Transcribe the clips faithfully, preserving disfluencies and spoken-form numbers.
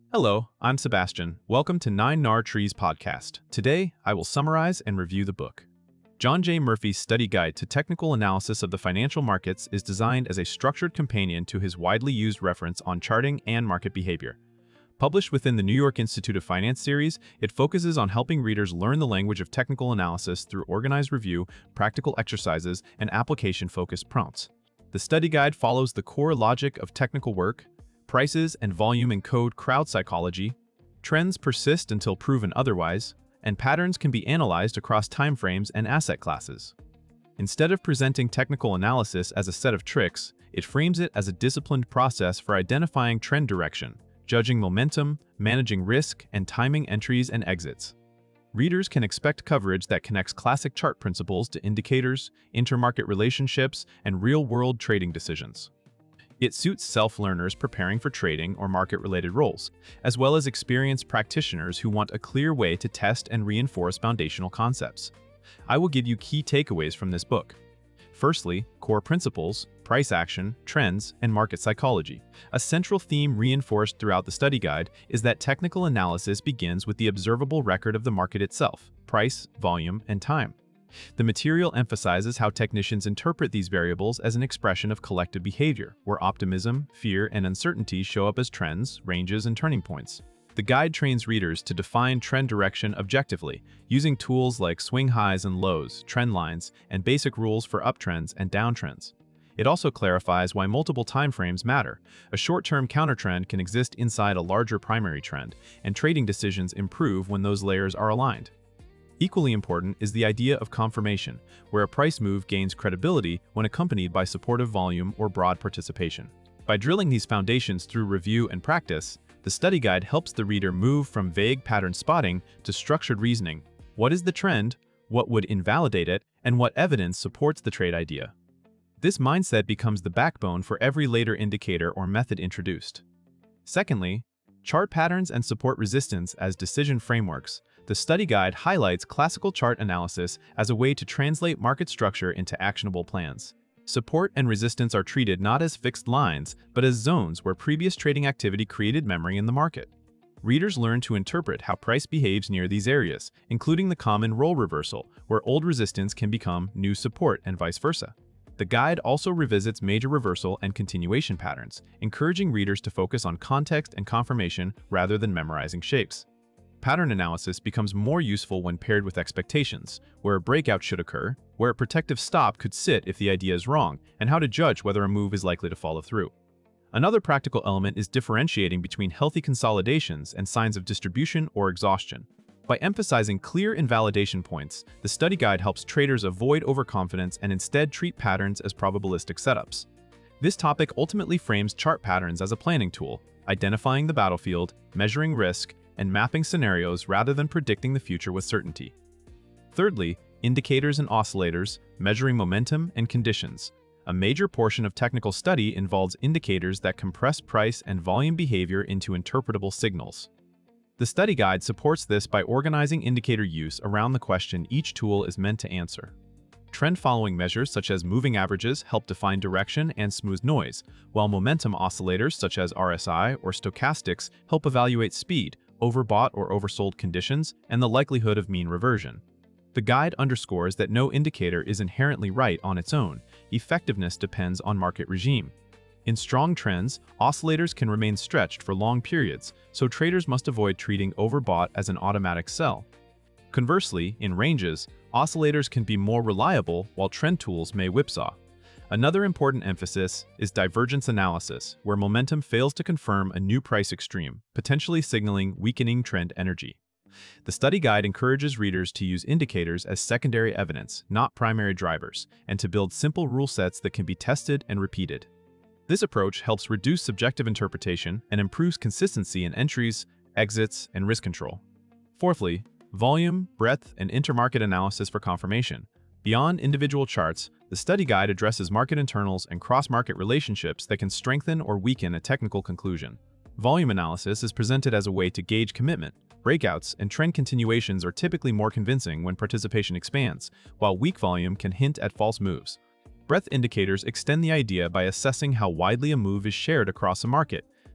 Hello, I'm Sebastian. Welcome to Nine Nar Trees podcast. Today, I will summarize and review the book. John J. Murphy's Study Guide to Technical Analysis of the Financial Markets is designed as a structured companion to his widely used reference on charting and market behavior. Published within the New York Institute of Finance series, it focuses on helping readers learn the language of technical analysis through organized review, practical exercises, and application-focused prompts. The study guide follows the core logic of technical work. Prices and volume encode crowd psychology, trends persist until proven otherwise, and patterns can be analyzed across timeframes and asset classes. Instead of presenting technical analysis as a set of tricks, it frames it as a disciplined process for identifying trend direction, judging momentum, managing risk, and timing entries and exits. Readers can expect coverage that connects classic chart principles to indicators, intermarket relationships, and real-world trading decisions. It suits self-learners preparing for trading or market-related roles, as well as experienced practitioners who want a clear way to test and reinforce foundational concepts. I will give you key takeaways from this book. Firstly, core principles, price action, trends, and market psychology. A central theme reinforced throughout the study guide is that technical analysis begins with the observable record of the market itself, price, volume, and time. The material emphasizes how technicians interpret these variables as an expression of collective behavior, where optimism, fear, and uncertainty show up as trends, ranges, and turning points. The guide trains readers to define trend direction objectively, using tools like swing highs and lows, trend lines, and basic rules for uptrends and downtrends. It also clarifies why multiple timeframes matter. A short-term countertrend can exist inside a larger primary trend, and trading decisions improve when those layers are aligned. Equally important is the idea of confirmation, where a price move gains credibility when accompanied by supportive volume or broad participation. By drilling these foundations through review and practice, the study guide helps the reader move from vague pattern spotting to structured reasoning. What is the trend, what would invalidate it, and what evidence supports the trade idea? This mindset becomes the backbone for every later indicator or method introduced. Secondly, chart patterns and support resistance as decision frameworks. The study guide highlights classical chart analysis as a way to translate market structure into actionable plans. Support and resistance are treated not as fixed lines, but as zones where previous trading activity created memory in the market. Readers learn to interpret how price behaves near these areas, including the common role reversal, where old resistance can become new support and vice versa. The guide also revisits major reversal and continuation patterns, encouraging readers to focus on context and confirmation rather than memorizing shapes. Pattern analysis becomes more useful when paired with expectations, where a breakout should occur, where a protective stop could sit if the idea is wrong, and how to judge whether a move is likely to follow through. Another practical element is differentiating between healthy consolidations and signs of distribution or exhaustion. By emphasizing clear invalidation points, the study guide helps traders avoid overconfidence and instead treat patterns as probabilistic setups. This topic ultimately frames chart patterns as a planning tool, identifying the battlefield, measuring risk, and mapping scenarios rather than predicting the future with certainty. Thirdly, indicators and oscillators, measuring momentum and conditions. A major portion of technical study involves indicators that compress price and volume behavior into interpretable signals. The study guide supports this by organizing indicator use around the question each tool is meant to answer. Trend-following measures such as moving averages help define direction and smooth noise, while momentum oscillators such as R S I or stochastics help evaluate speed, overbought or oversold conditions, and the likelihood of mean reversion. The guide underscores that no indicator is inherently right on its own. Effectiveness depends on market regime. In strong trends, oscillators can remain stretched for long periods, so traders must avoid treating overbought as an automatic sell. Conversely, in ranges, oscillators can be more reliable while trend tools may whipsaw. Another important emphasis is divergence analysis, where momentum fails to confirm a new price extreme, potentially signaling weakening trend energy. The study guide encourages readers to use indicators as secondary evidence, not primary drivers, and to build simple rule sets that can be tested and repeated. This approach helps reduce subjective interpretation and improves consistency in entries, exits, and risk control. Fourthly, volume, breadth, and intermarket analysis for confirmation. Beyond individual charts, the study guide addresses market internals and cross-market relationships that can strengthen or weaken a technical conclusion. Volume analysis is presented as a way to gauge commitment. Breakouts and trend continuations are typically more convincing when participation expands, while weak volume can hint at false moves. Breadth indicators extend the idea by assessing how widely a move is shared across a market,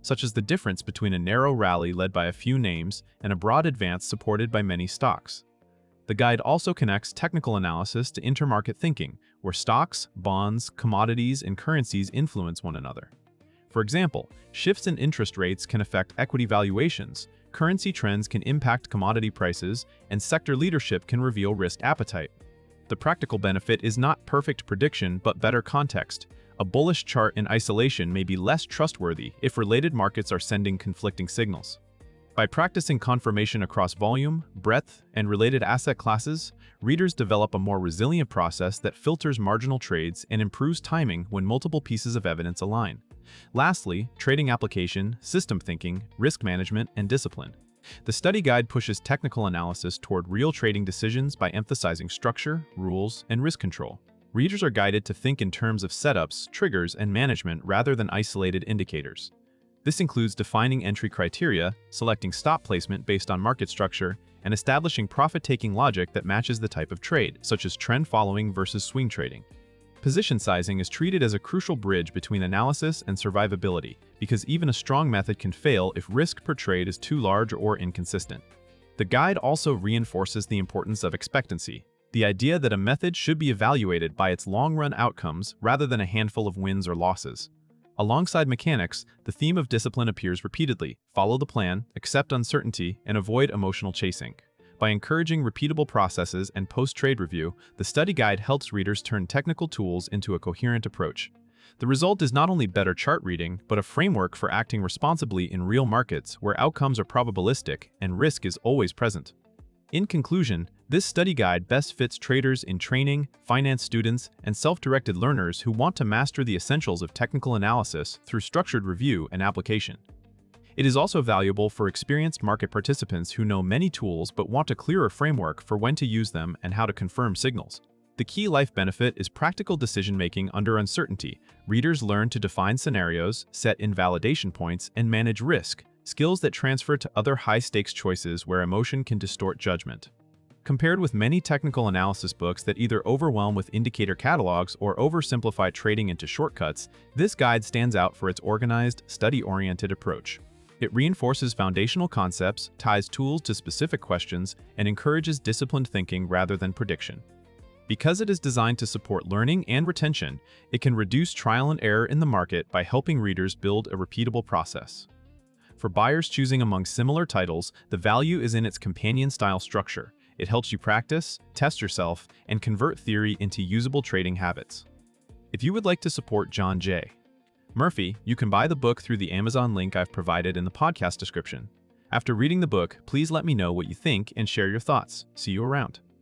such as the difference between a narrow rally led by a few names and a broad advance supported by many stocks. The guide also connects technical analysis to intermarket thinking, where stocks, bonds, commodities, and currencies influence one another. For example, shifts in interest rates can affect equity valuations, currency trends can impact commodity prices, and sector leadership can reveal risk appetite. The practical benefit is not perfect prediction but better context. A bullish chart in isolation may be less trustworthy if related markets are sending conflicting signals. By practicing confirmation across volume, breadth, and related asset classes, readers develop a more resilient process that filters marginal trades and improves timing when multiple pieces of evidence align. Lastly, trading application, system thinking, risk management, and discipline. The study guide pushes technical analysis toward real trading decisions by emphasizing structure, rules, and risk control. Readers are guided to think in terms of setups, triggers, and management rather than isolated indicators. This includes defining entry criteria, selecting stop placement based on market structure, and establishing profit-taking logic that matches the type of trade, such as trend following versus swing trading. Position sizing is treated as a crucial bridge between analysis and survivability, because even a strong method can fail if risk per trade is too large or inconsistent. The guide also reinforces the importance of expectancy, the idea that a method should be evaluated by its long-run outcomes rather than a handful of wins or losses. Alongside mechanics, the theme of discipline appears repeatedly: follow the plan, accept uncertainty, and avoid emotional chasing. By encouraging repeatable processes and post-trade review, the study guide helps readers turn technical tools into a coherent approach. The result is not only better chart reading, but a framework for acting responsibly in real markets where outcomes are probabilistic and risk is always present. In conclusion, this study guide best fits traders in training, finance students, and self-directed learners who want to master the essentials of technical analysis through structured review and application. It is also valuable for experienced market participants who know many tools but want a clearer framework for when to use them and how to confirm signals. The key life benefit is practical decision-making under uncertainty. Readers learn to define scenarios, set invalidation points, and manage risk, skills that transfer to other high-stakes choices where emotion can distort judgment. Compared with many technical analysis books that either overwhelm with indicator catalogs or oversimplify trading into shortcuts, this guide stands out for its organized, study-oriented approach. It reinforces foundational concepts, ties tools to specific questions, and encourages disciplined thinking rather than prediction. Because it is designed to support learning and retention, it can reduce trial and error in the market by helping readers build a repeatable process. For buyers choosing among similar titles, the value is in its companion-style structure. It helps you practice, test yourself, and convert theory into usable trading habits. If you would like to support John J. Murphy, you can buy the book through the Amazon link I've provided in the podcast description. After reading the book, please let me know what you think and share your thoughts. See you around.